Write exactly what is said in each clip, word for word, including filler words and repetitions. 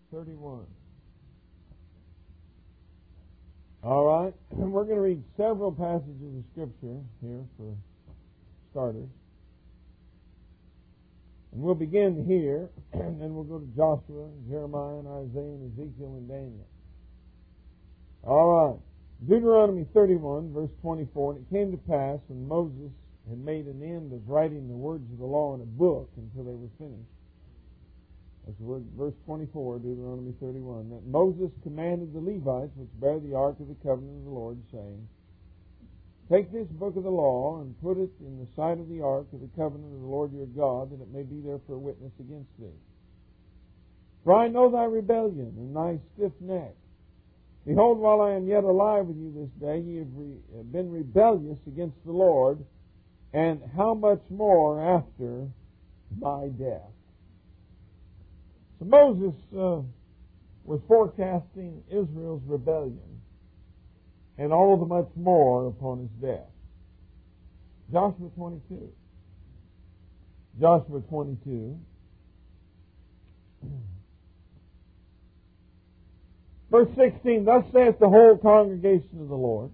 thirty-one. All right. We're going to read several passages of Scripture here for starters. And we'll begin here, and then we'll go to Joshua, Jeremiah, and Isaiah, and Ezekiel, and Daniel. All right. Deuteronomy thirty-one, verse twenty-four. And it came to pass when Moses had made an end of writing the words of the law in a book until they were finished. That's the word, verse twenty-four, Deuteronomy thirty-one. That Moses commanded the Levites, which bear the ark of the covenant of the Lord, saying, Take this book of the law and put it in the sight of the ark of the covenant of the Lord your God, that it may be there for a witness against thee. For I know thy rebellion and thy stiff neck. Behold, while I am yet alive with you this day, ye have re- been rebellious against the Lord, and how much more after my death. So Moses uh, was forecasting Israel's rebellion and all the much more upon his death. Joshua twenty-two. Joshua twenty-two. Verse sixteen, Thus saith the whole congregation of the Lord,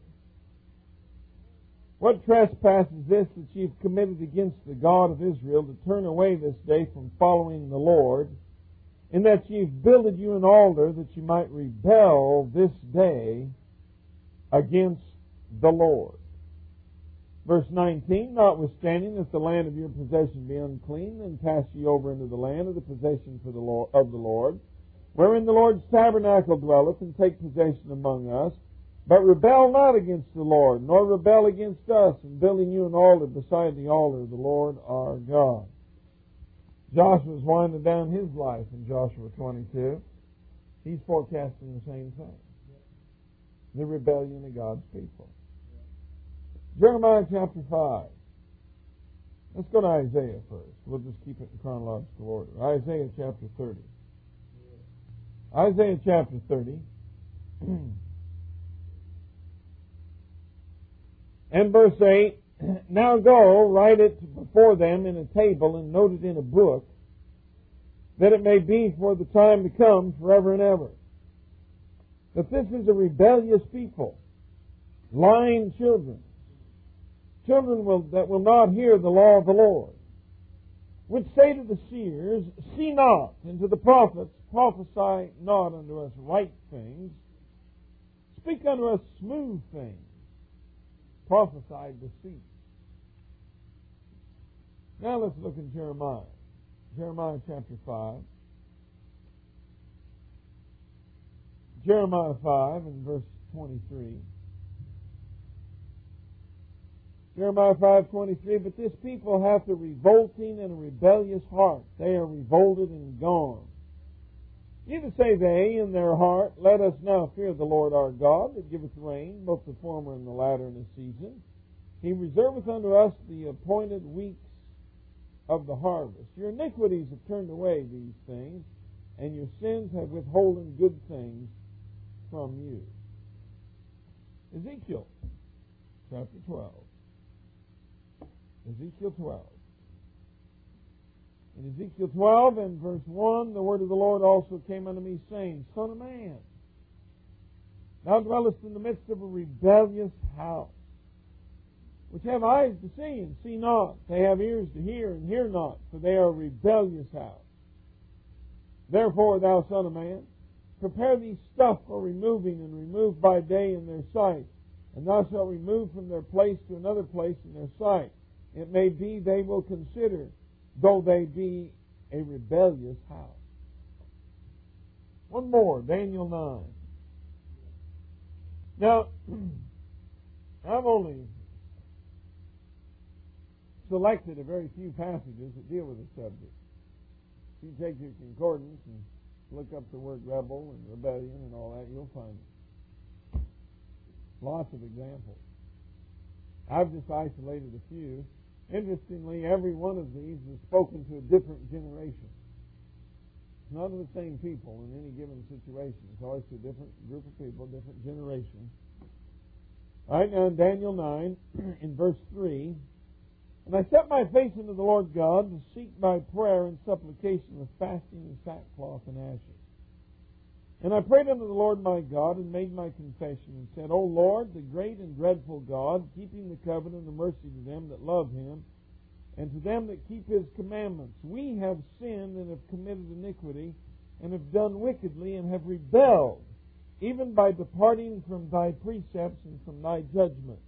What trespass is this that ye have committed against the God of Israel, to turn away this day from following the Lord, in that ye have builded you an altar, that ye might rebel this day against the Lord. Verse nineteen, Notwithstanding, if the land of your possession be unclean, then pass ye over into the land of the possession for the Lord, of the Lord, wherein the Lord's tabernacle dwelleth, and take possession among us. But rebel not against the Lord, nor rebel against us, in building you an altar beside the altar of the Lord our God. Joshua's winding down his life in Joshua twenty-two. He's forecasting the same thing. The rebellion of God's people. Jeremiah chapter five. Let's go to Isaiah first. We'll just keep it in chronological order. Isaiah chapter thirty. Isaiah chapter thirty. And verse eight. Now go, write it before them in a table, and note it in a book, that it may be for the time to come, forever and ever. That this is a rebellious people, lying children, children will, that will not hear the law of the Lord, which say to the seers, See not, and to the prophets, Prophesy not unto us right things, speak unto us smooth things, prophesy deceit. Now let's look in Jeremiah. Jeremiah chapter five. Jeremiah five and verse twenty-three. Jeremiah five twenty-three. But this people hath a revolting and a rebellious heart. They are revolted and gone. Neither say they in their heart, Let us now fear the Lord our God, that giveth rain, both the former and the latter in a season. He reserveth unto us the appointed weeks of the harvest. Your iniquities have turned away these things, and your sins have withholden good things from you. Ezekiel chapter twelve. Ezekiel twelve. In Ezekiel twelve and verse one, the word of the Lord also came unto me, saying, Son of man, thou dwellest in the midst of a rebellious house, which have eyes to see and see not. They have ears to hear and hear not, for they are a rebellious house. Therefore, thou son of man, prepare thee stuff for removing, and remove by day in their sight. And thou shalt remove from their place to another place in their sight. It may be they will consider, though they be a rebellious house. One more, Daniel nine. Now, I've only selected a very few passages that deal with the subject. If you take your concordance and look up the word rebel and rebellion and all that, you'll find lots of examples. I've just isolated a few. Interestingly, every one of these is spoken to a different generation. It's not the same people in any given situation. It's always to a different group of people, different generation. All right, now in Daniel nine, in verse three, And I set my face unto the Lord God to seek by prayer and supplication with fasting and sackcloth and ashes. And I prayed unto the Lord my God, and made my confession, and said, O Lord, the great and dreadful God, keeping the covenant and mercy to them that love Him, and to them that keep His commandments. We have sinned and have committed iniquity, and have done wickedly, and have rebelled, even by departing from Thy precepts and from Thy judgments.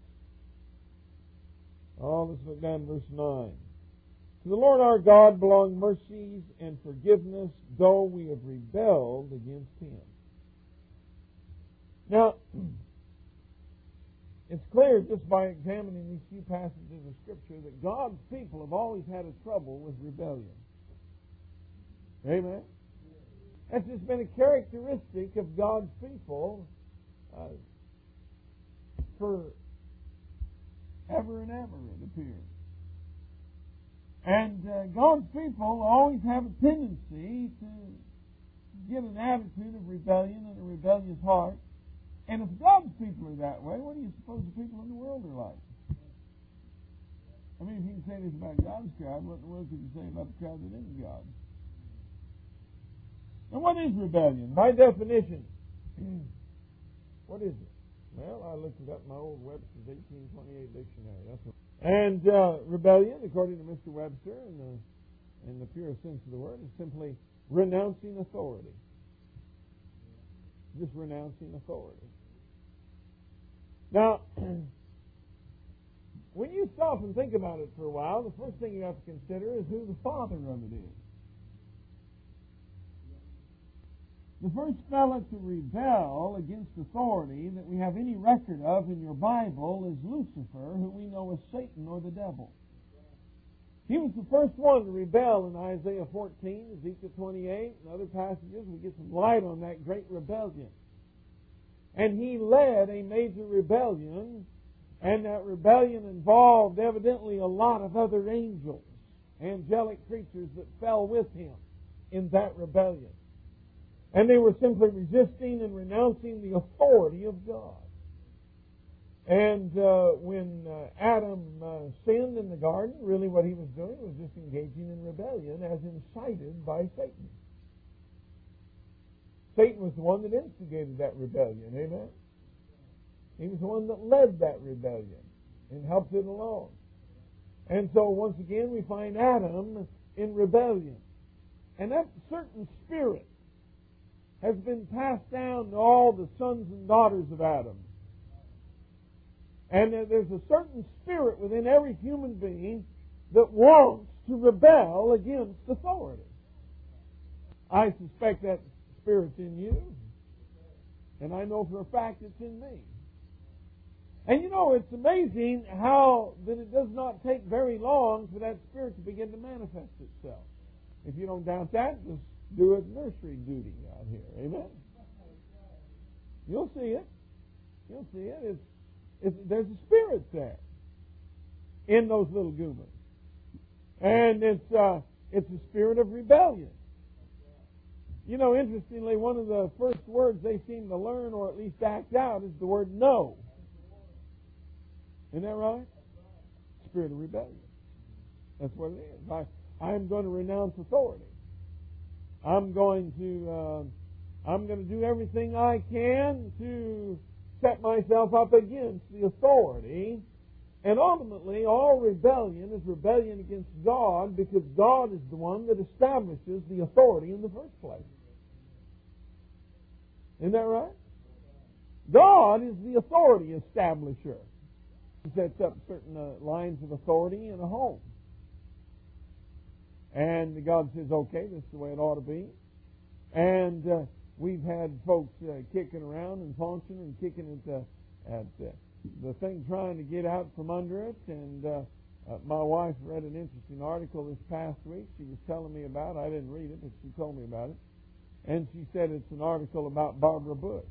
Oh, let's look down at verse nine. To the Lord our God belong mercies and forgiveness, though we have rebelled against Him. Now, it's clear just by examining these few passages of Scripture that God's people have always had a trouble with rebellion. Amen? That's just been a characteristic of God's people uh, for ever and ever, it appears. And uh, God's people always have a tendency to get an attitude of rebellion and a rebellious heart. And if God's people are that way, what do you suppose the people in the world are like? I mean, if you can say this about God's crowd, what in the world could you say about the crowd that isn't God? And what is rebellion? By definition, what is it? Well, I looked it up in my old Webster's eighteen twenty-eight dictionary. That's what. And uh, rebellion, according to Mister Webster, in the, in the purest sense of the word, is simply renouncing authority. Just renouncing authority. Now, when you stop and think about it for a while, the first thing you have to consider is who the father of it is. The first fellow to rebel against authority that we have any record of in your Bible is Lucifer, who we know as Satan or the devil. He was the first one to rebel in Isaiah fourteen, Ezekiel twenty-eight, and other passages. We get some light on that great rebellion. And he led a major rebellion, and that rebellion involved evidently a lot of other angels, angelic creatures that fell with him in that rebellion. And they were simply resisting and renouncing the authority of God. And uh, when uh, Adam uh, sinned in the garden, really what he was doing was just engaging in rebellion as incited by Satan. Satan was the one that instigated that rebellion, amen? He was the one that led that rebellion and helped it along. And so once again we find Adam in rebellion. And that certain spirit has been passed down to all the sons and daughters of Adam. And there's a certain spirit within every human being that wants to rebel against authority. I suspect that spirit's in you. And I know for a fact it's in me. And you know, it's amazing how that it does not take very long for that spirit to begin to manifest itself. If you don't doubt that, just do a nursery duty out here. Amen? You'll see it. You'll see it. It's, it's, there's a spirit there in those little goomers. And it's, uh, it's a spirit of rebellion. You know, interestingly, one of the first words they seem to learn or at least act out is the word no. Isn't that right? Spirit of rebellion. That's what it is. I, I'm going to renounce authority. I'm going to uh, I'm going to do everything I can to set myself up against the authority. And ultimately, all rebellion is rebellion against God, because God is the one that establishes the authority in the first place. Isn't that right? God is the authority establisher. He sets up certain uh, lines of authority in a home. And God says, okay, this is the way it ought to be. And uh, we've had folks uh, kicking around and punching and kicking at, the, at uh, the thing, trying to get out from under it. And uh, uh, my wife read an interesting article this past week. She was telling me about it. I didn't read it, but she told me about it. And she said it's an article about Barbara Bush.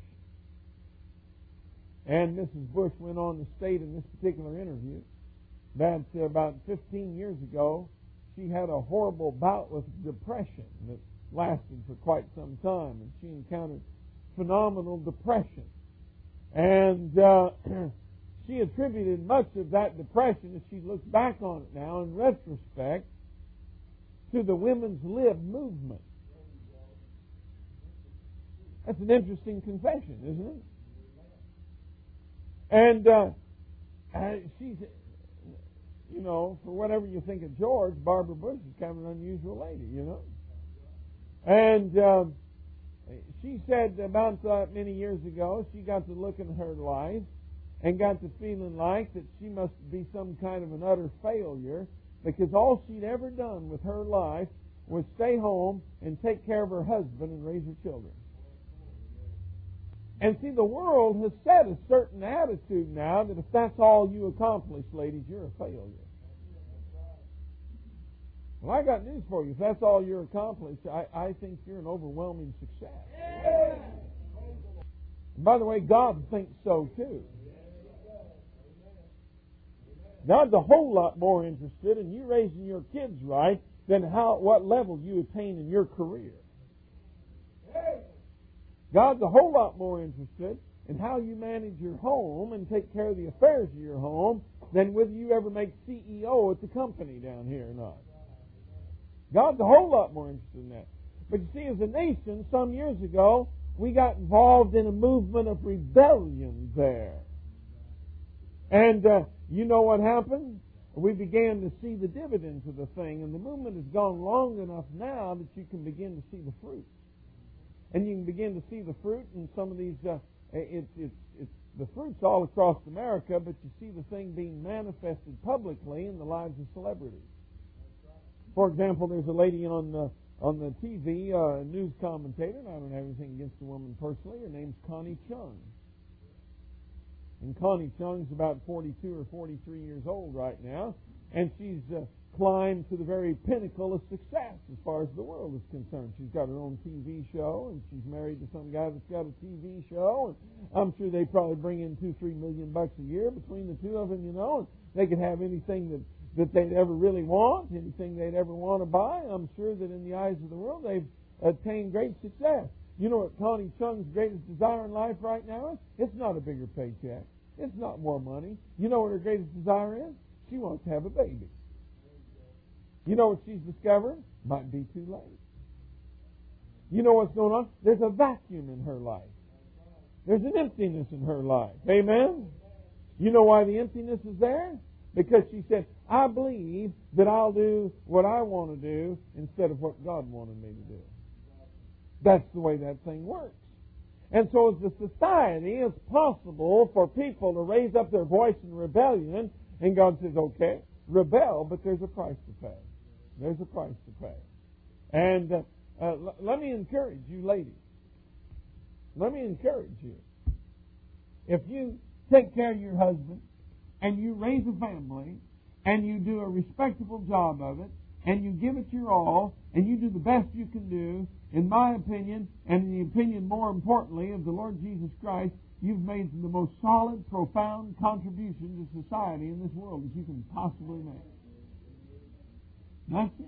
And Missus Bush went on to state in this particular interview that uh, about fifteen years ago, she had a horrible bout with depression that lasted for quite some time, and she encountered phenomenal depression. And uh, she attributed much of that depression, as she looks back on it now in retrospect, to the women's lib movement. That's an interesting confession, isn't it? And uh, uh, she's, you know, for whatever you think of George, Barbara Bush is kind of an unusual lady, you know. And uh, she said about uh, many years ago, she got to look in her life and got to feeling like that she must be some kind of an utter failure because all she'd ever done with her life was stay home and take care of her husband and raise her children. And see, the world has set a certain attitude now that if that's all you accomplish, ladies, you're a failure. Well, I got news for you. If that's all you're accomplished, I, I think you're an overwhelming success. And by the way, God thinks so too. God's a whole lot more interested in you raising your kids right than how what level you attain in your career. God's a whole lot more interested in how you manage your home and take care of the affairs of your home than whether you ever make C E O at the company down here or not. God's a whole lot more interested in that. But you see, as a nation, some years ago, we got involved in a movement of rebellion there. And uh, you know what happened? We began to see the dividends of the thing, and the movement has gone long enough now that you can begin to see the fruit. And you can begin to see the fruit in some of these, uh, it, it, it's the fruit's all across America, but you see the thing being manifested publicly in the lives of celebrities. For example, there's a lady on the, on the T V, uh, a news commentator, and I don't have anything against the woman personally. Her name's Connie Chung. And Connie Chung's about forty-two or forty-three years old right now, and she's uh, climbed to the very pinnacle of success as far as the world is concerned. She's got her own T V show, and she's married to some guy that's got a T V show, and I'm sure they probably bring in two, three million bucks a year between the two of them, you know, and they could have anything that, that they'd ever really want, anything they'd ever want to buy. I'm sure that in the eyes of the world, they've attained great success. You know what Connie Chung's greatest desire in life right now is? It's not a bigger paycheck. It's not more money. You know what her greatest desire is? She wants to have a baby. You know what she's discovered? Might be too late. You know what's going on? There's a vacuum in her life. There's an emptiness in her life. Amen? You know why the emptiness is there? Because she said, I believe that I'll do what I want to do instead of what God wanted me to do. That's the way that thing works. And so as a society, it's possible for people to raise up their voice in rebellion, and God says, okay, rebel, but there's a price to pay. There's a price to pay. And uh, uh, l- let me encourage you ladies. Let me encourage you. If you take care of your husband, and you raise a family, and you do a respectable job of it, and you give it your all, and you do the best you can do, in my opinion, and in the opinion, more importantly, of the Lord Jesus Christ, you've made the most solid, profound contribution to society in this world that you can possibly make. That's it.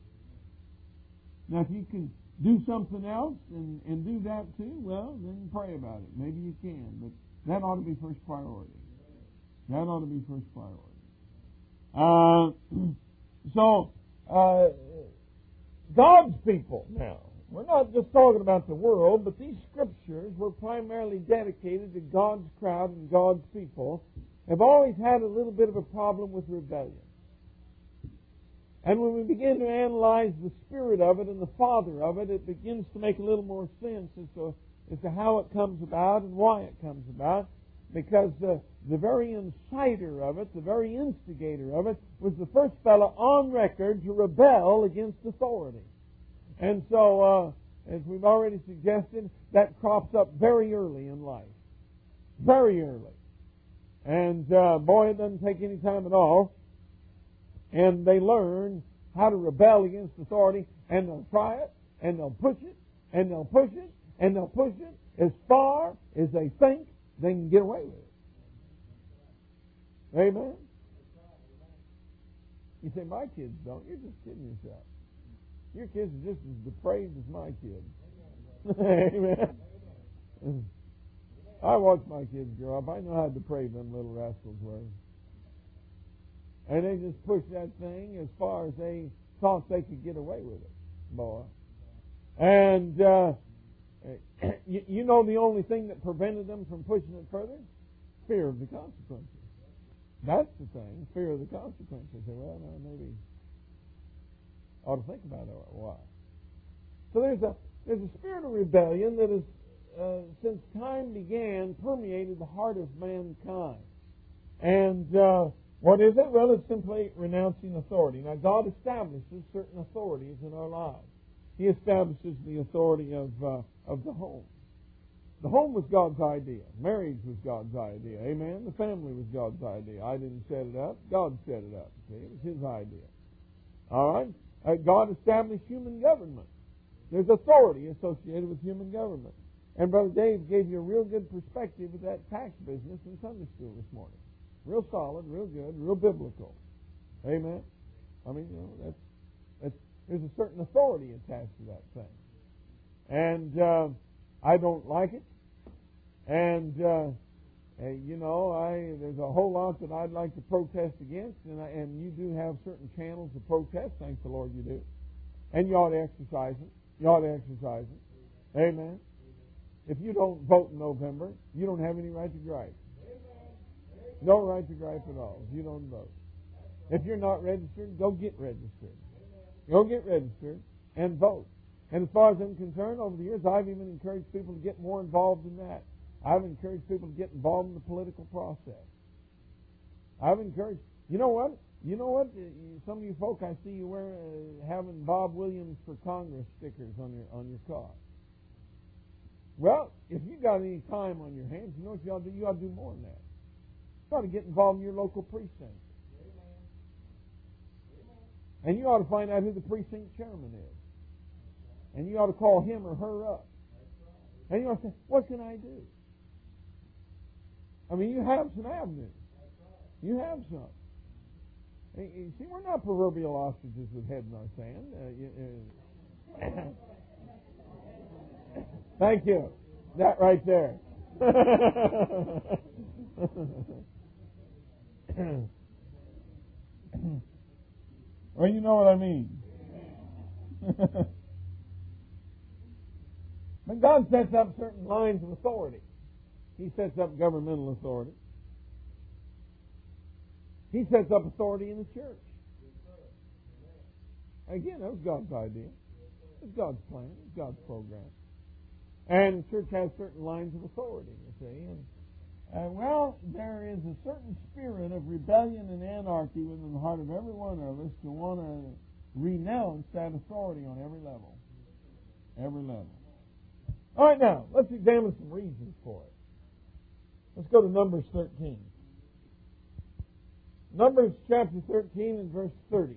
Now, if you can do something else and, and do that too, well, then pray about it. Maybe you can, but that ought to be first priority. That ought to be first priority. Uh, so, uh, God's people now. We're not just talking about the world, but these scriptures were primarily dedicated to God's crowd and God's people. Have always had a little bit of a problem with rebellion. And when we begin to analyze the spirit of it and the father of it, it begins to make a little more sense as to, as to how it comes about and why it comes about. Because the, the very inciter of it, the very instigator of it, was the first fellow on record to rebel against authority. And so, uh, as we've already suggested, that crops up very early in life. Very early. And, uh, boy, it doesn't take any time at all. And they learn how to rebel against authority, and they'll try it, and they'll push it, and they'll push it, and they'll push it as far as they think they can get away with it. Amen? You say, my kids don't. You're just kidding yourself. Your kids are just as depraved as my kids. Amen? I watched my kids grow up. I know how depraved them little rascals were. And they just pushed that thing as far as they thought they could get away with it, boy. And uh, Uh, you, you know the only thing that prevented them from pushing it further? Fear of the consequences. That's the thing, fear of the consequences. Say, well, no, maybe ought to think about it a while. So there's a there's a spirit of rebellion that has, uh, since time began, permeated the heart of mankind. And uh, what is it? Well, it's simply renouncing authority. Now, God establishes certain authorities in our lives. He establishes the authority of uh, of the home. The home was God's idea. Marriage was God's idea. Amen? The family was God's idea. I didn't set it up. God set it up. See? It was His idea. All right? Uh, God established human government. There's authority associated with human government. And Brother Dave gave you a real good perspective of that tax business in Sunday school this morning. Real solid, real good, real biblical. Amen? I mean, you know, that's, that's there's a certain authority attached to that thing. And uh, I don't like it. And, uh, uh, you know, I there's a whole lot that I'd like to protest against, and, I, and you do have certain channels of protest. Thank the Lord you do. And you ought to exercise it. You ought to exercise it. Amen. If you don't vote in November, you don't have any right to gripe. No right to gripe at all if you don't vote. If you're not registered, go get registered. Go get registered and vote. And as far as I'm concerned, over the years, I've even encouraged people to get more involved in that. I've encouraged people to get involved in the political process. I've encouraged, you know what? You know what? Some of you folk, I see you wearing, uh, having Bob Williams for Congress stickers on your on your car. Well, if you got any time on your hands, you know what you ought to do? You ought to do more than that. You ought to get involved in your local precinct. And you ought to find out who the precinct chairman is. And you ought to call him or her up. And you ought to say, what can I do? I mean, you have some avenues. You have some. You see, we're not proverbial ostriches with head in our sand. Uh, you, uh, thank you. That right there. Well, you know what I mean. But God sets up certain lines of authority. He sets up governmental authority. He sets up authority in the church. Again, that was God's idea. It's God's plan. It's God's program. And the church has certain lines of authority, you see. And, uh, well, there is a certain spirit of rebellion and anarchy within the heart of every one of us to want to renounce that authority on every level. Every level. All right, now, let's examine some reasons for it. Let's go to Numbers thirteen. Numbers chapter thirteen and verse thirty.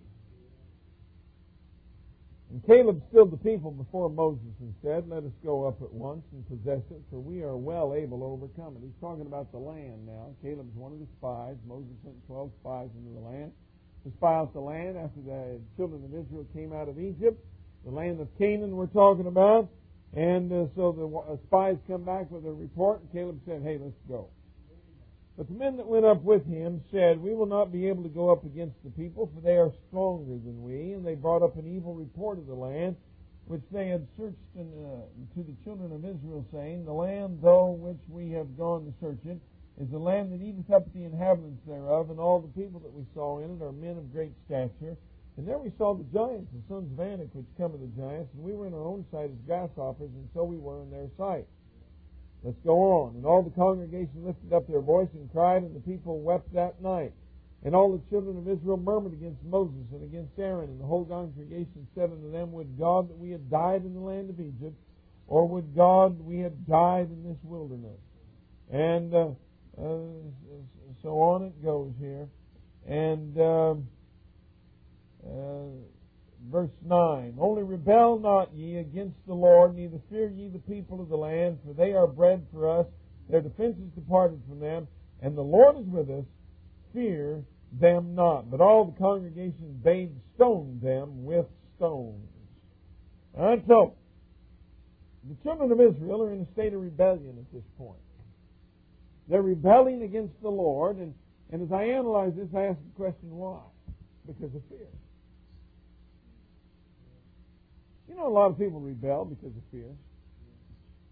And Caleb stilled the people before Moses and said, let us go up at once and possess it, for we are well able to overcome it. He's talking about the land now. Caleb's one of the spies. Moses sent twelve spies into the land to spy out the land after the children of Israel came out of Egypt, the land of Canaan we're talking about. And uh, so the uh, spies come back with a report, and Caleb said, hey, let's go. But the men that went up with him said, we will not be able to go up against the people, for they are stronger than we. And they brought up an evil report of the land, which they had searched in, uh, to the children of Israel, saying, the land, though which we have gone to search it, is the land that eateth up the inhabitants thereof, and all the people that we saw in it are men of great stature. And there we saw the giants, the sons of Anak, which come of the giants, and we were in our own sight as grasshoppers, and so we were in their sight. Let's go on. And all the congregation lifted up their voice and cried, and the people wept that night. And all the children of Israel murmured against Moses and against Aaron, and the whole congregation said unto them, would God that we had died in the land of Egypt, or would God we had died in this wilderness? And uh, uh, so on it goes here. And uh, uh, verse nine, only rebel not ye against the Lord, neither fear ye the people of the land, for they are bread for us. Their defense is departed from them, and the Lord is with us. Fear them not. But all the congregation bade stone them with stones. All right, so the children of Israel are in a state of rebellion at this point. They're rebelling against the Lord, and, and as I analyze this, I ask the question, why? Because of fear. You know, a lot of people rebel because of fear.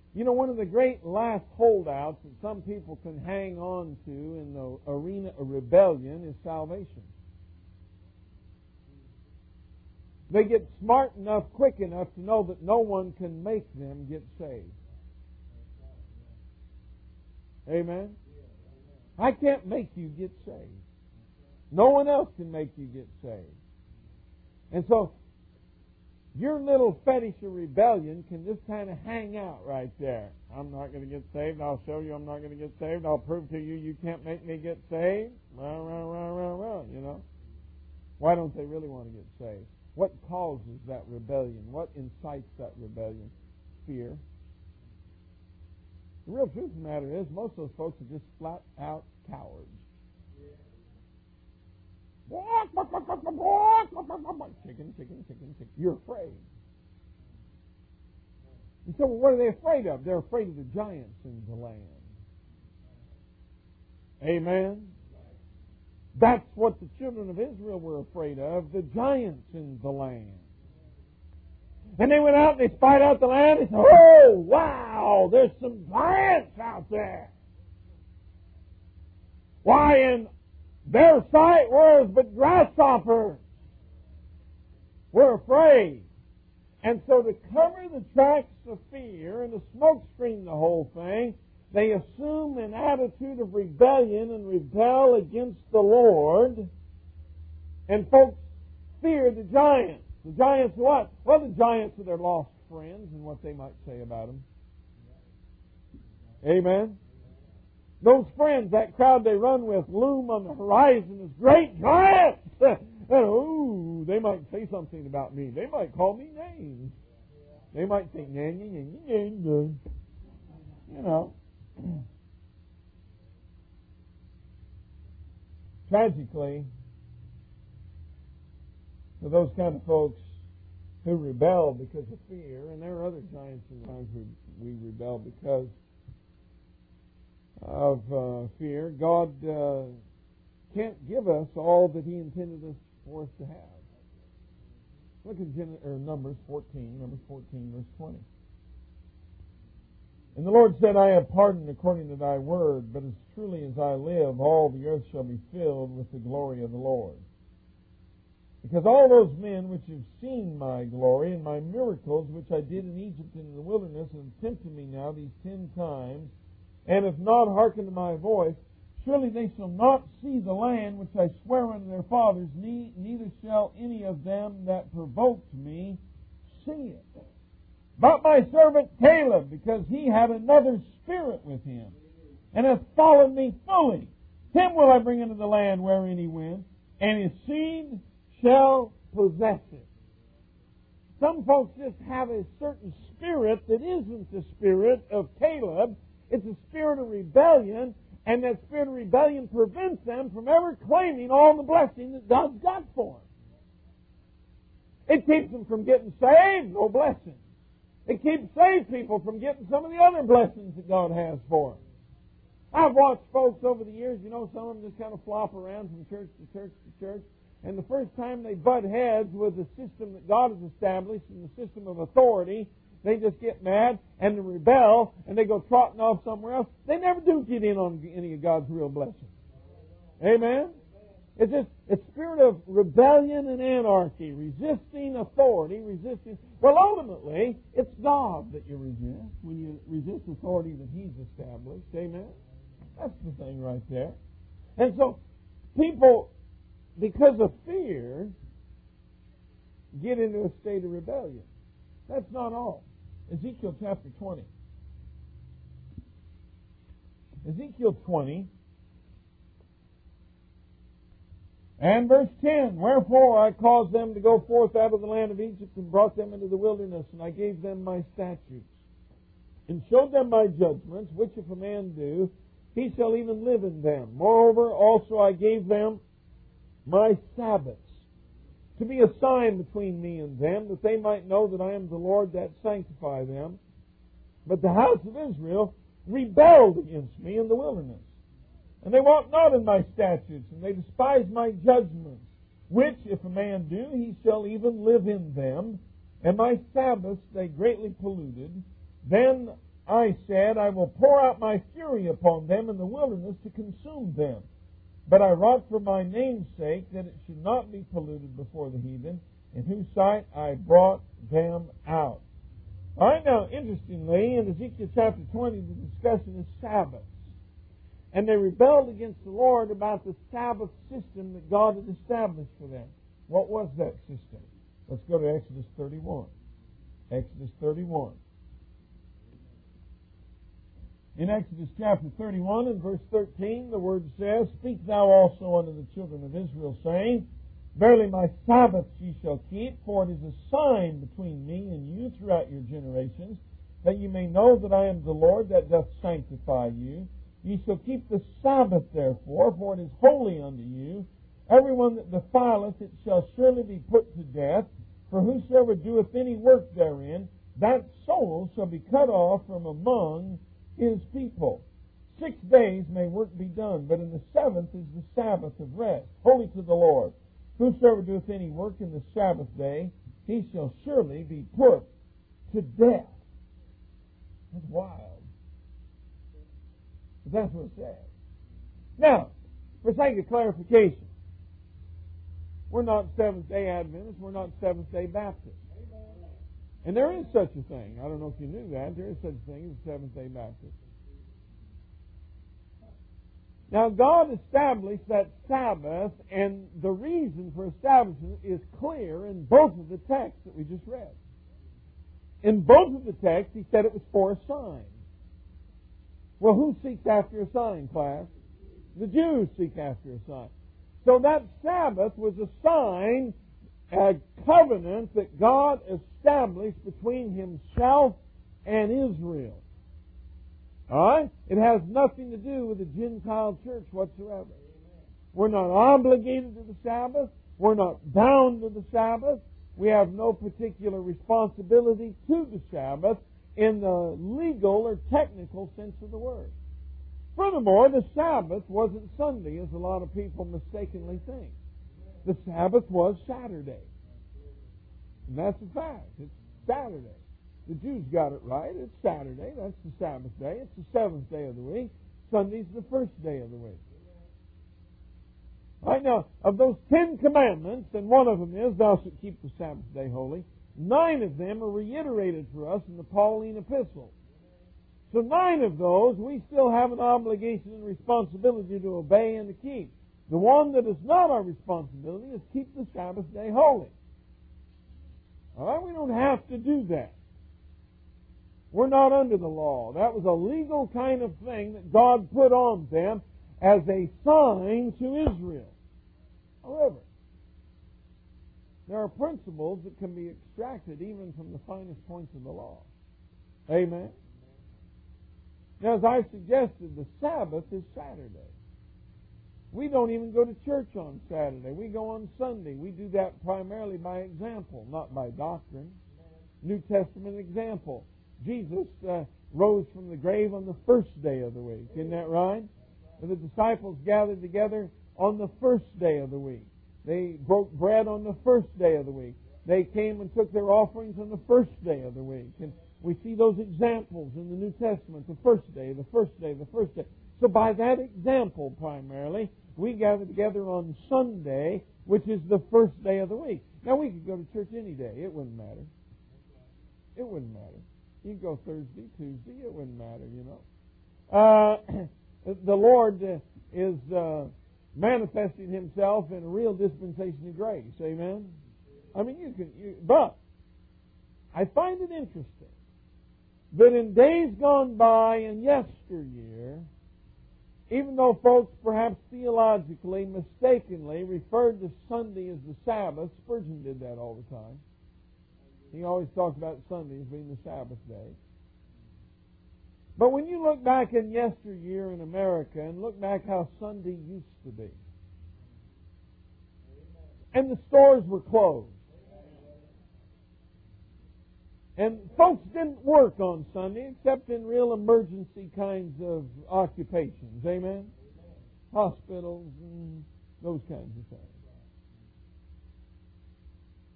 You know, one of the great last holdouts that some people can hang on to in the arena of rebellion is salvation. They get smart enough, quick enough to know that no one can make them get saved. Amen? I can't make you get saved. No one else can make you get saved. And so, your little fetish of rebellion can just kind of hang out right there. I'm not going to get saved. I'll show you I'm not going to get saved. I'll prove to you you can't make me get saved. Rah, rah, rah, rah, rah, you know. Why don't they really want to get saved? What causes that rebellion? What incites that rebellion? Fear. The real truth of the matter is most of those folks are just flat out cowards. Chicken, chicken, chicken, chicken. You're afraid. And so what are they afraid of? They're afraid of the giants in the land. Amen? That's what the children of Israel were afraid of, the giants in the land. And they went out and they spied out the land and said, oh, wow, there's some giants out there. Why, in their sight were but grasshoppers. We're afraid. And so to cover the tracks of fear and to smoke screen the whole thing, they assume an attitude of rebellion and rebel against the Lord. And folks fear the giants. The giants are what? Well, the giants are their lost friends and what they might say about them. Amen? Those friends, that crowd they run with, loom on the horizon as great giants. And, ooh, they might say something about me. They might call me names. They might say, nah, nah, nah, nah, nah, nah. You know. Tragically, for those kind of folks who rebel because of fear, and there are other giants in times who we rebel because of uh, fear, God uh, can't give us all that He intended us for us to have. Look at Gen- or Numbers fourteen, Numbers fourteen, verse twenty. And the Lord said, I have pardoned according to thy word, but as truly as I live, all the earth shall be filled with the glory of the Lord. Because all those men which have seen my glory and my miracles which I did in Egypt and in the wilderness and tempted me now these ten times, and have not hearkened to my voice, surely they shall not see the land which I swear unto their fathers, ne- neither shall any of them that provoked me see it. But my servant Caleb, because he had another spirit with him, and hath followed me fully, him will I bring into the land wherein he went, and his seed shall possess it. Some folks just have a certain spirit that isn't the spirit of Caleb. It's a spirit of rebellion, and that spirit of rebellion prevents them from ever claiming all the blessing that God's got for them. It keeps them from getting saved, no blessing. It keeps saved people from getting some of the other blessings that God has for them. I've watched folks over the years, you know, some of them just kind of flop around from church to church to church, and the first time they butt heads with the system that God has established and the system of authority, they just get mad and they rebel and they go trotting off somewhere else. They never do get in on any of God's real blessings. Amen? It's just a spirit of rebellion and anarchy, resisting authority, resisting... Well, ultimately, it's God that you resist when you resist authority that He's established. Amen? That's the thing right there. And so, people, because of fear, get into a state of rebellion. That's not all. Ezekiel chapter twenty. Ezekiel twenty and verse ten. Wherefore I caused them to go forth out of the land of Egypt and brought them into the wilderness, and I gave them my statutes, and showed them my judgments, which if a man do, he shall even live in them. Moreover, also I gave them my Sabbaths, to be a sign between me and them, that they might know that I am the Lord that sanctify them. But the house of Israel rebelled against me in the wilderness. And they walked not in my statutes, and they despised my judgments, which, if a man do, he shall even live in them. And my Sabbaths they greatly polluted. Then I said, I will pour out my fury upon them in the wilderness to consume them. But I wrought for my name's sake that it should not be polluted before the heathen, in whose sight I brought them out. All right, now, interestingly, in Ezekiel chapter twenty, the discussion is Sabbaths. And they rebelled against the Lord about the Sabbath system that God had established for them. What was that system? Let's go to Exodus thirty-one. Exodus thirty-one. In Exodus chapter thirty-one and verse thirteen, the word says, Speak thou also unto the children of Israel, saying, Verily my Sabbaths ye shall keep, for it is a sign between me and you throughout your generations, that you may know that I am the Lord that doth sanctify you. Ye shall keep the Sabbath therefore, for it is holy unto you. Everyone that defileth it shall surely be put to death, for whosoever doeth any work therein, that soul shall be cut off from among his people. Six days may work be done, but in the seventh is the Sabbath of rest, holy to the Lord. Whosoever doeth any work in the Sabbath day, he shall surely be put to death. That's wild. But that's what it says. Now, for sake of clarification, we're not Seventh-day Adventists, we're not Seventh-day Baptists. And there is such a thing. I don't know if you knew that. There is such a thing as Seventh-day Baptist. Now, God established that Sabbath, and the reason for establishing it is clear in both of the texts that we just read. In both of the texts, He said it was for a sign. Well, who seeks after a sign, class? The Jews seek after a sign. So that Sabbath was a sign, a covenant that God established between Himself and Israel. All right? It has nothing to do with the Gentile church whatsoever. We're not obligated to the Sabbath. We're not bound to the Sabbath. We have no particular responsibility to the Sabbath in the legal or technical sense of the word. Furthermore, the Sabbath wasn't Sunday, as a lot of people mistakenly think. The Sabbath was Saturday. And that's a fact. It's Saturday. The Jews got it right. It's Saturday. That's the Sabbath day. It's the seventh day of the week. Sunday's the first day of the week. Right now, of those Ten Commandments, and one of them is, thou shalt keep the Sabbath day holy, nine of them are reiterated for us in the Pauline epistles. So nine of those, we still have an obligation and responsibility to obey and to keep. The one that is not our responsibility is keep the Sabbath day holy. All right? We don't have to do that. We're not under the law. That was a legal kind of thing that God put on them as a sign to Israel. However, there are principles that can be extracted even from the finest points of the law. Amen? Now, as I suggested, the Sabbath is Saturday. We don't even go to church on Saturday. We go on Sunday. We do that primarily by example, not by doctrine. New Testament example. Jesus uh, rose from the grave on the first day of the week. Isn't that right? And the disciples gathered together on the first day of the week. They broke bread on the first day of the week. They came and took their offerings on the first day of the week. And we see those examples in the New Testament. The first day, the first day, the first day. So by that example, primarily, we gather together on Sunday, which is the first day of the week. Now, we could go to church any day. It wouldn't matter. It wouldn't matter. You could go Thursday, Tuesday. It wouldn't matter, you know. Uh, the Lord uh, is uh, manifesting Himself in a real dispensation of grace. Amen? I mean, you can... You, but I find it interesting that in days gone by and yesteryear, even though folks perhaps theologically, mistakenly referred to Sunday as the Sabbath, Spurgeon did that all the time. He always talked about Sunday as being the Sabbath day. But when you look back in yesteryear in America and look back how Sunday used to be, and the stores were closed, and folks didn't work on Sunday except in real emergency kinds of occupations. Amen? Hospitals and those kinds of things.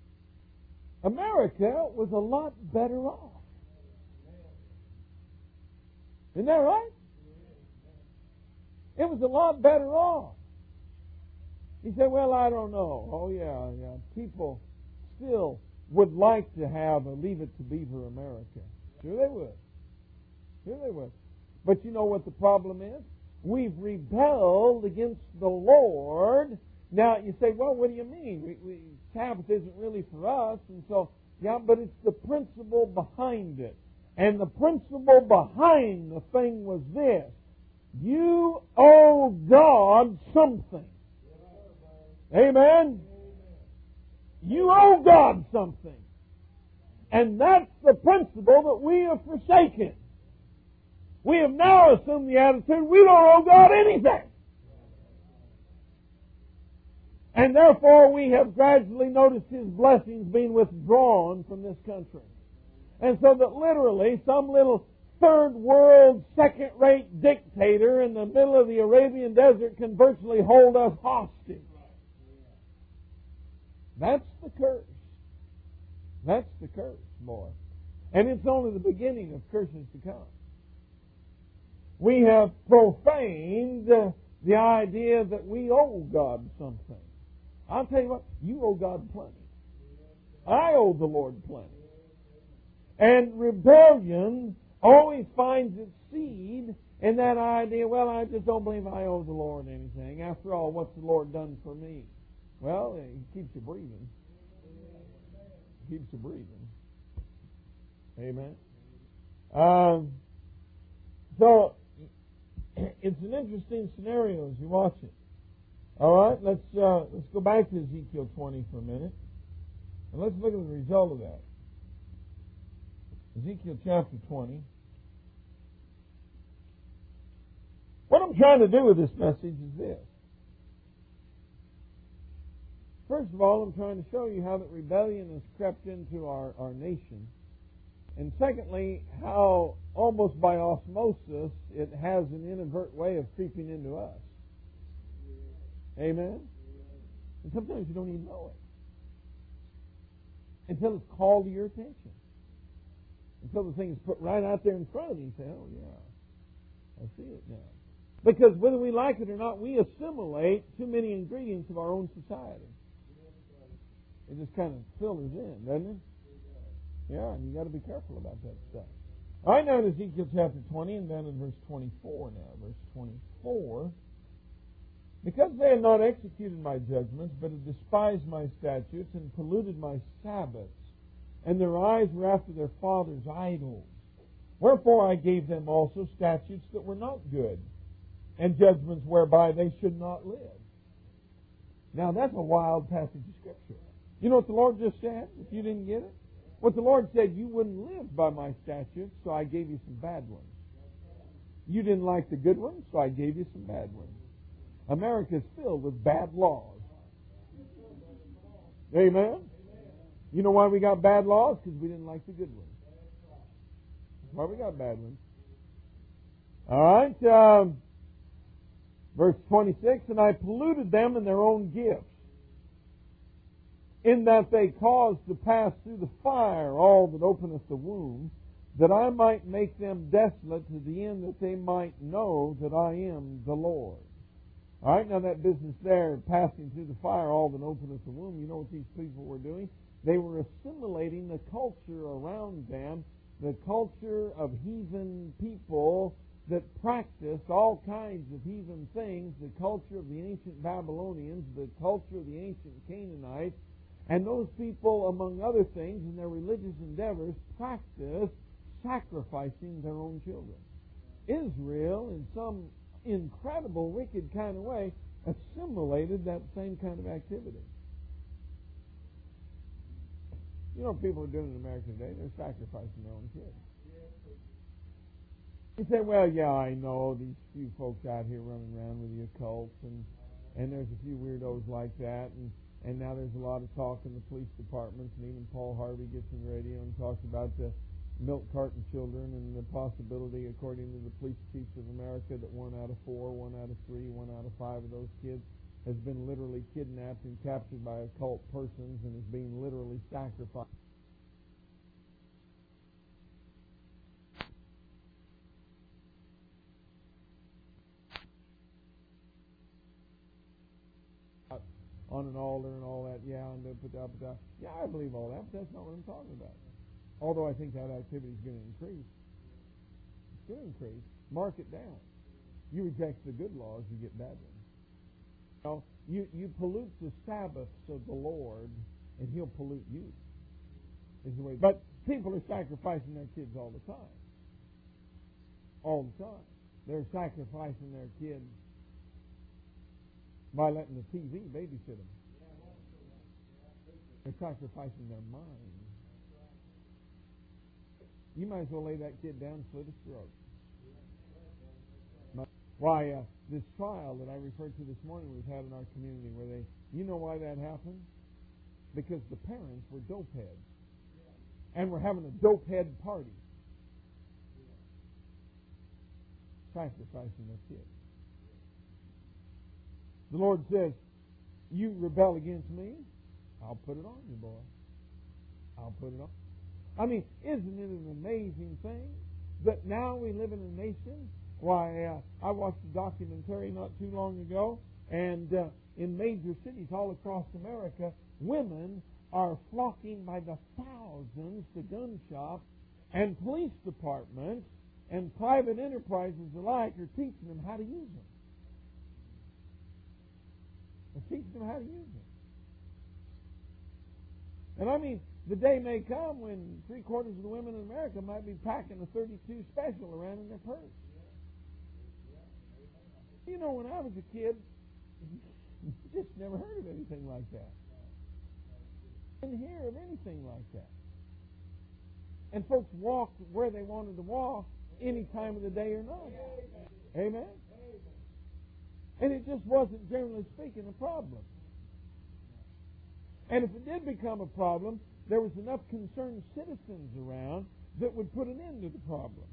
America was a lot better off. Isn't that right? It was a lot better off. He said, well, I don't know. Oh, yeah, yeah. People still would like to have a Leave It to Beaver America. Sure they would. Sure they would. But you know what the problem is? We've rebelled against the Lord. Now, you say, well, what do you mean? We, we, Sabbath isn't really for us. And so, yeah, but it's the principle behind it. And the principle behind the thing was this. You owe God something. Amen? You owe God something. And that's the principle that we have forsaken. We have now assumed the attitude we don't owe God anything. And therefore we have gradually noticed His blessings being withdrawn from this country. And so that literally some little third world, second-rate dictator in the middle of the Arabian desert can virtually hold us hostage. That's the curse. That's the curse, boy. And it's only the beginning of curses to come. We have profaned uh, the idea that we owe God something. I'll tell you what, you owe God plenty. I owe the Lord plenty. And rebellion always finds its seed in that idea, well, I just don't believe I owe the Lord anything. After all, what's the Lord done for me? Well, He keeps you breathing. He keeps you breathing. Amen. Um, so, it's an interesting scenario as you watch it. All right, let's uh, let's go back to Ezekiel twenty for a minute, and let's look at the result of that. Ezekiel chapter twenty. What I'm trying to do with this message is this. First of all, I'm trying to show you how that rebellion has crept into our, our nation. And secondly, how almost by osmosis it has an inadvertent way of creeping into us. Amen? And sometimes you don't even know it. Until it's called to your attention. Until the thing is put right out there in front of you and you say, oh yeah, I see it now. Because whether we like it or not, we assimilate too many ingredients of our own society. It just kind of filters in, doesn't it? Yeah, and you got to be careful about that stuff. All right, now in Ezekiel chapter twenty and then in verse twenty-four now. Verse twenty-four. Because they have not executed my judgments, but have despised my statutes and polluted my Sabbaths, and their eyes were after their fathers' idols. Wherefore I gave them also statutes that were not good, and judgments whereby they should not live. Now that's a wild passage of Scripture. You know what the Lord just said, if you didn't get it? What the Lord said, you wouldn't live by my statutes, so I gave you some bad ones. You didn't like the good ones, so I gave you some bad ones. America is filled with bad laws. Amen? You know why we got bad laws? Because we didn't like the good ones. That's why we got bad ones. All right. Um, verse twenty-six, and I polluted them in their own gifts, in that they caused to pass through the fire all that openeth the womb, that I might make them desolate to the end that they might know that I am the Lord. All right, now that business there, passing through the fire all that openeth the womb, you know what these people were doing? They were assimilating the culture around them, the culture of heathen people that practiced all kinds of heathen things, the culture of the ancient Babylonians, the culture of the ancient Canaanites, and those people, among other things, in their religious endeavors, practiced sacrificing their own children. Israel, in some incredible, wicked kind of way, assimilated that same kind of activity. You know what people are doing in America today? They're sacrificing their own kids. You say, well, yeah, I know these few folks out here running around with the occults, and, and there's a few weirdos like that, and, and now there's a lot of talk in the police departments, and even Paul Harvey gets on the radio and talks about the milk carton children and the possibility, according to the police chiefs of America, that one out of four, one out of three, one out of five of those kids has been literally kidnapped and captured by occult persons and is being literally sacrificed. on an altar and all that. Yeah, and da, da, da, da. Yeah, I believe all that, but that's not what I'm talking about. Although I think that activity is going to increase. It's going to increase. Mark it down. You reject the good laws, you get bad ones. You know, you, you pollute the Sabbaths of the Lord, and He'll pollute you. Is the way. But people are sacrificing their kids all the time. All the time. They're sacrificing their kids by letting the T V babysit them. They're sacrificing their mind. You might as well lay that kid down and slit his throat. Why, uh, this trial that I referred to this morning we've had in our community where they, you know why that happened? Because the parents were dope heads. And we're having a dope head party. Sacrificing their kids. The Lord says, you rebel against me, I'll put it on you, boy. I'll put it on. I mean, isn't it an amazing thing that now we live in a nation? Why, uh, I watched a documentary not too long ago, and uh, in major cities all across America, women are flocking by the thousands to gun shops, and police departments and private enterprises alike are teaching them how to use them. They're teaching them how to use them. And I mean, the day may come when three quarters of the women in America might be packing a thirty-two special around in their purse. You know, when I was a kid, you just never heard of anything like that. Didn't hear of anything like that. And folks walked where they wanted to walk any time of the day or night. Amen? And it just wasn't, generally speaking, a problem. And if it did become a problem, there was enough concerned citizens around that would put an end to the problem.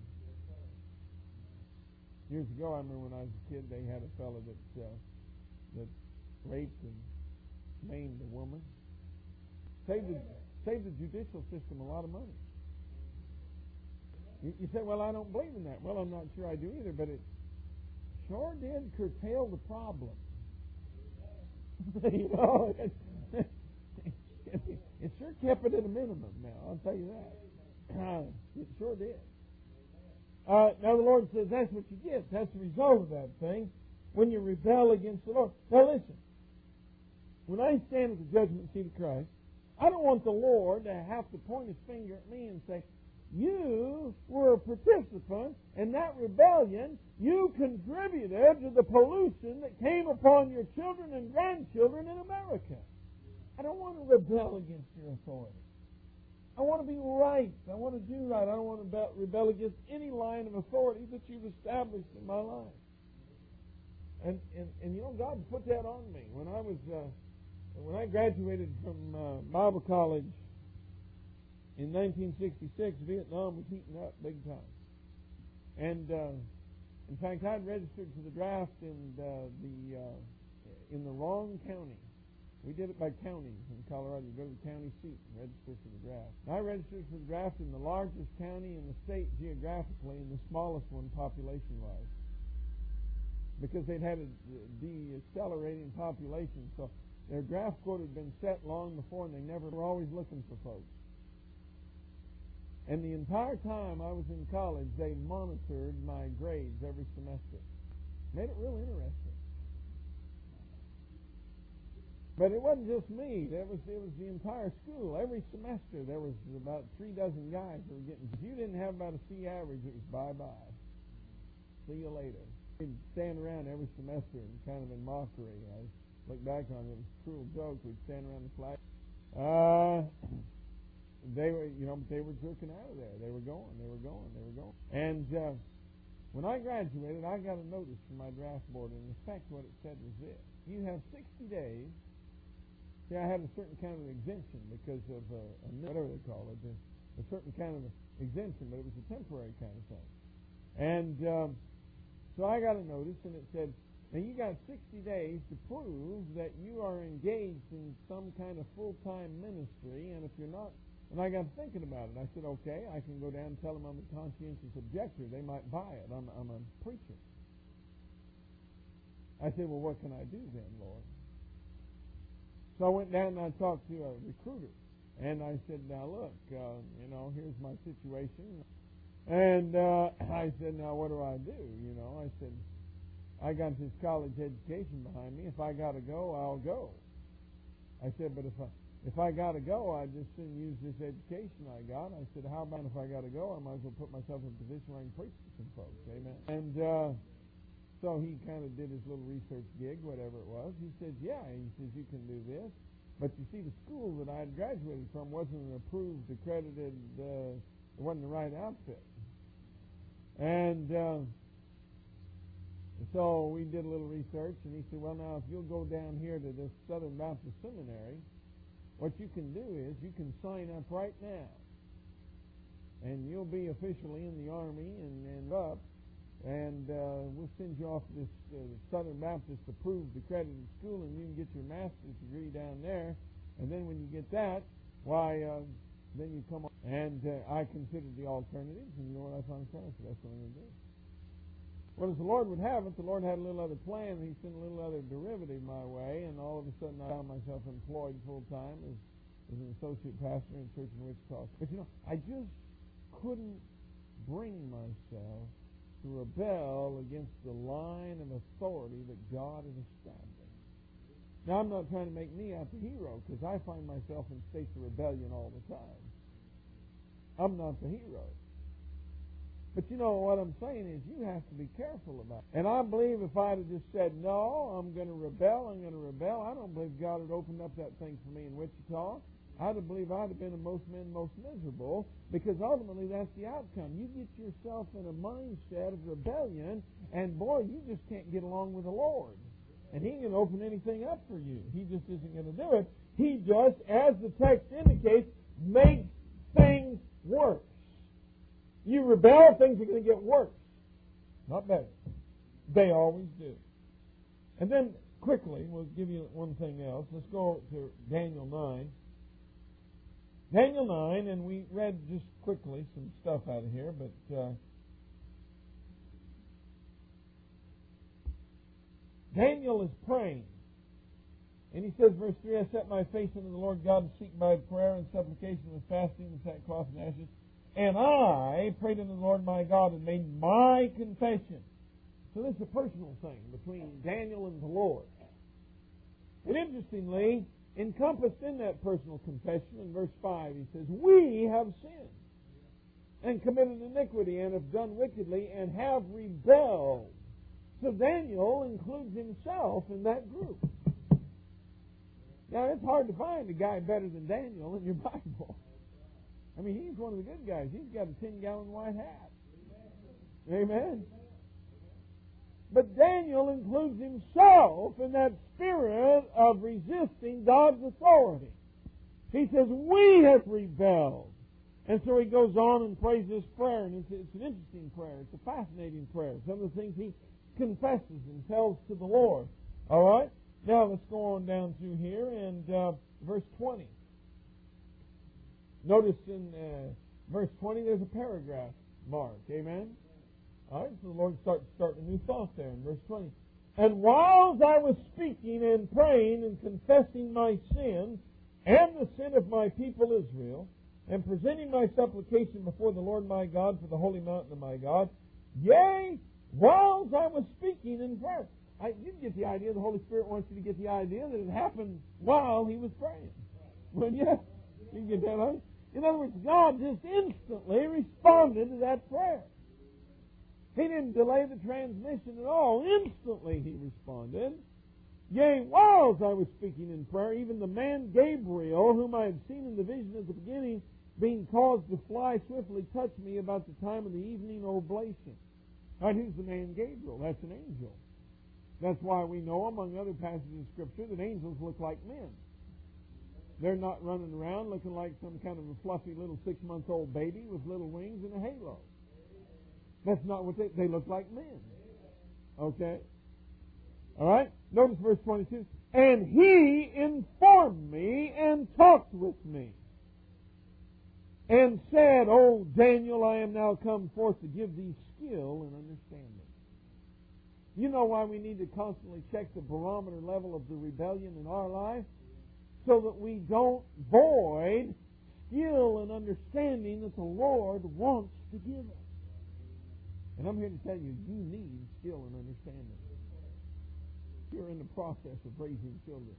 Years ago, I remember when I was a kid, they had a fellow that uh, that raped and maimed a woman. Saved the, saved the judicial system a lot of money. You, you say, well, I don't believe in that. Well, I'm not sure I do either, but it sure did curtail the problem. You know, it, it sure kept it at a minimum now, I'll tell you that. It sure did. Uh, now the Lord says that's what you get. That's the result of that thing when you rebel against the Lord. Now listen, when I stand at the judgment seat of Christ, I don't want the Lord to have to point His finger at me and say, you were a participant in that rebellion. You contributed to the pollution that came upon your children and grandchildren in America. I don't want to rebel against your authority. I want to be right. I want to do right. I don't want to rebel against any line of authority that you've established in my life. And, and, and you know, God put that on me. When I was, uh, when I graduated from uh, Bible college in nineteen sixty-six, Vietnam was heating up big time. And, uh, in fact, I'd registered for the draft in uh, the, uh, in the wrong county. We did it by counties in Colorado. You go to the county seat and register for the draft. And I registered for the draft in the largest county in the state geographically and the smallest one population-wise. Because they'd had a decelerating population. So their draft quota had been set long before, and they never were always looking for folks. And the entire time I was in college, they monitored my grades every semester. Made it real interesting. But it wasn't just me. That was it was the entire school. Every semester there was about three dozen guys that were getting. If you didn't have about a C average, it was bye bye. See you later. We'd stand around every semester and kind of in mockery. I look back on it, it was a cruel joke. We'd stand around the flag. Uh, they were, you know, they were jerking out of there. They were going. They were going. They were going. And uh, when I graduated, I got a notice from my draft board. And in effect, what it said was this: you have sixty days. See, I had a certain kind of exemption because of a, a whatever they call it, a, a certain kind of exemption, but it was a temporary kind of thing. And um, so I got a notice, and it said, now you got sixty days to prove that you are engaged in some kind of full-time ministry, and if you're not, and I got thinking about it. I said, okay, I can go down and tell them I'm a conscientious objector. They might buy it. I'm, I'm a preacher. I said, well, what can I do then, Lord? So I went down and I talked to a recruiter. And I said, now look, uh, you know, here's my situation. And uh, I said, now what do I do? You know, I said, I got this college education behind me. If I got to go, I'll go. I said, but if I if I got to go, I just soon use this education I got. I said, how about if I got to go, I might as well put myself in a position where I can preach to some folks. Amen. And uh, so he kind of did his little research gig, whatever it was. He says, yeah. He says, you can do this. But you see, the school that I had graduated from wasn't an approved, accredited, uh, it wasn't the right outfit. And uh, so we did a little research, and he said, well, now, if you'll go down here to this Southern Baptist Seminary, what you can do is you can sign up right now, and you'll be officially in the Army and, and up, and uh, we'll send you off to this uh, Southern Baptist approved, accredited school, and you can get your master's degree down there, and then when you get that, why, uh, then you come on. And uh, I considered the alternatives, and you know what I found? I said, that's what I'm going to do. Well, as the Lord would have it, the Lord had a little other plan. He sent a little other derivative my way, and all of a sudden I found myself employed full-time as, as an associate pastor in a church in Wichita. But, you know, I just couldn't bring myself to rebel against the line of authority that God had established. Now, I'm not trying to make me out the hero, because I find myself in states of rebellion all the time. I'm not the hero. But you know what I'm saying is you have to be careful about it. And I believe if I'd have just said, no, I'm going to rebel, I'm going to rebel, I don't believe God had opened up that thing for me in Wichita. I don't believe I'd have been in most men most miserable, because ultimately that's the outcome. You get yourself in a mindset of rebellion, and boy, you just can't get along with the Lord. And He ain't going to open anything up for you. He just isn't going to do it. He just, as the text indicates, makes things worse. You rebel, things are going to get worse, not better. They always do. And then, quickly, we'll give you one thing else. Let's go to Daniel nine. Daniel nine, and we read just quickly some stuff out of here, but uh, Daniel is praying. And he says, verse three, I set my face unto the Lord God to seek by prayer and supplication with fasting and sackcloth and ashes. And I prayed unto the Lord my God and made my confession. So this is a personal thing between Daniel and the Lord. And interestingly, encompassed in that personal confession in verse five, he says, we have sinned and committed iniquity and have done wickedly and have rebelled. So Daniel includes himself in that group. Now, it's hard to find a guy better than Daniel in your Bible. I mean, he's one of the good guys. He's got a ten-gallon white hat. Amen. But Daniel includes himself in that spirit of resisting God's authority. He says, we have rebelled. And so he goes on and prays this prayer, and it's, it's an interesting prayer. It's a fascinating prayer. Some of the things he confesses and tells to the Lord. All right? Now let's go on down through here, and uh, verse twenty. Notice in uh, verse twenty there's a paragraph mark. Amen? All right, so the Lord starts starting a new thought there in verse twenty. And whiles I was speaking and praying and confessing my sin and the sin of my people Israel, and presenting my supplication before the Lord my God for the holy mountain of my God, yea, whiles I was speaking in prayer. I, you get the idea, the Holy Spirit wants you to get the idea that it happened while he was praying. Well, yeah, you get that, right? In other words, God just instantly responded to that prayer. He didn't delay the transmission at all. Instantly he responded. Yea, whiles I was speaking in prayer, even the man Gabriel, whom I had seen in the vision at the beginning, being caused to fly swiftly, touched me about the time of the evening oblation. All right, who's the man Gabriel? That's an angel. That's why we know, among other passages of Scripture, that angels look like men. They're not running around looking like some kind of a fluffy little six-month-old baby with little wings and a halo. That's not what they... They look like men. Okay? All right? Notice verse twenty-two. And he informed me and talked with me, and said, O Daniel, I am now come forth to give thee skill and understanding. You know why we need to constantly check the barometer level of the rebellion in our life? so that we don't void skill and understanding that the Lord wants to give us. And I'm here to tell you, you need skill and understanding. You're in the process of raising children.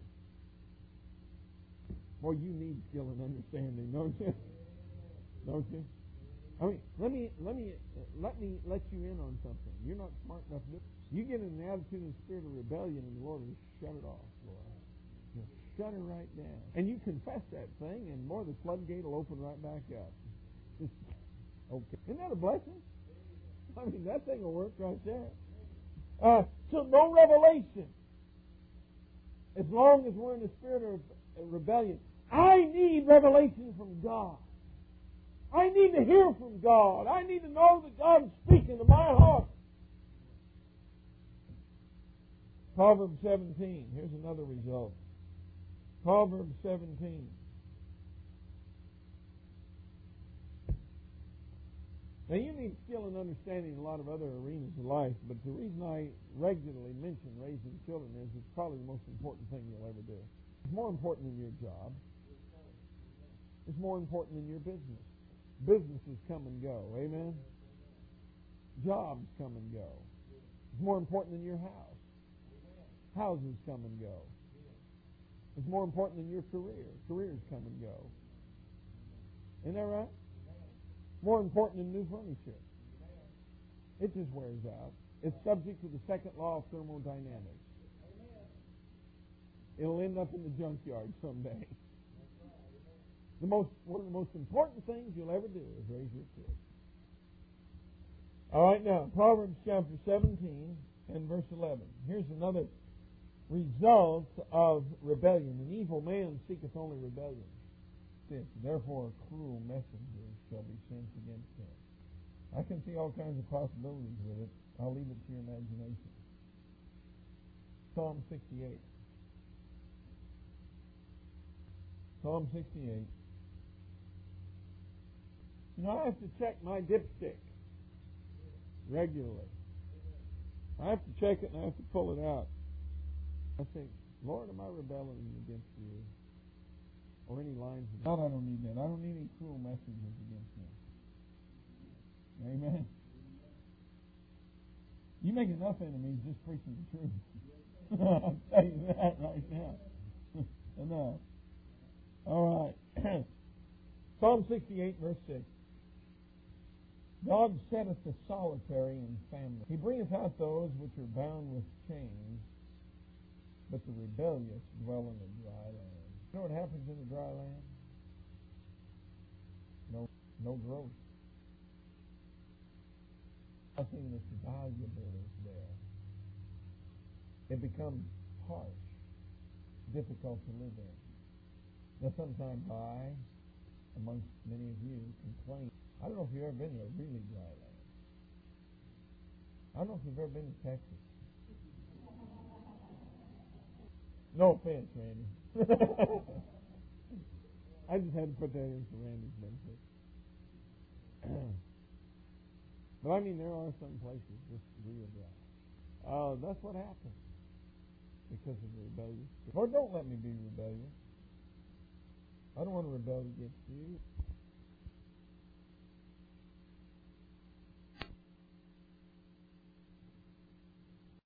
Boy, you need skill and understanding, don't you? Don't you? I mean, let me let me let me let you in on something. You're not smart enough to do it. You get in the attitude and spirit of rebellion, and the Lord will shut it off, Lord. He'll shut it right down. And you confess that thing, and more the floodgate will open right back up. Just, okay. Isn't that a blessing? I mean, that thing will work right there. Uh, so no revelation. As long as we're in the spirit of rebellion. I need revelation from God. I need to hear from God. I need to know that God is speaking to my heart. Proverbs seventeen. Here's another result. Proverbs seventeen. Now, you need skill and understanding in a lot of other arenas of life, but the reason I regularly mention raising children is it's probably the most important thing you'll ever do. It's more important than your job. It's more important than your business. Businesses come and go. Amen? Jobs come and go. It's more important than your house. Houses come and go. It's more important than your career. Careers come and go. Isn't that right? More important than new furniture. It just wears out. It's subject to the second law of thermodynamics. It'll end up in the junkyard someday. The most, one of the most important things you'll ever do is raise your kids. All right, now, Proverbs chapter seventeen and verse eleven. Here's another result of rebellion. An evil man seeketh only rebellion. Six, therefore cruel messengers shall be sent against him. I can see all kinds of possibilities with it. I'll leave it to your imagination. Psalm sixty-eight. Psalm sixty-eight. You know, I have to check my dipstick regularly. I have to check it and I have to pull it out. I say, Lord, am I rebelling against you? Or any lines of God, I don't need that. I don't need any cruel messages against me. Amen. You make enough enemies just preaching the truth. I'll tell you that right now. Enough. All right. Psalm sixty-eight, verse six. God setteth the solitary in family. He bringeth out those which are bound with chains, but the rebellious dwell in the dry land. You know what happens in the dry land? No, no growth. Nothing that's valuable is there. It becomes harsh, difficult to live in. Now, sometime I, amongst many of you, complain. I don't know if you've ever been to a really dry land. I don't know if you've ever been to Texas. No offense, Randy. I just had to put that in for Randy's benefit. But I mean, there are some places just real dry. Uh, that's what happens because of the rebellious. Lord, don't let me be rebellious. I don't want to rebel against you.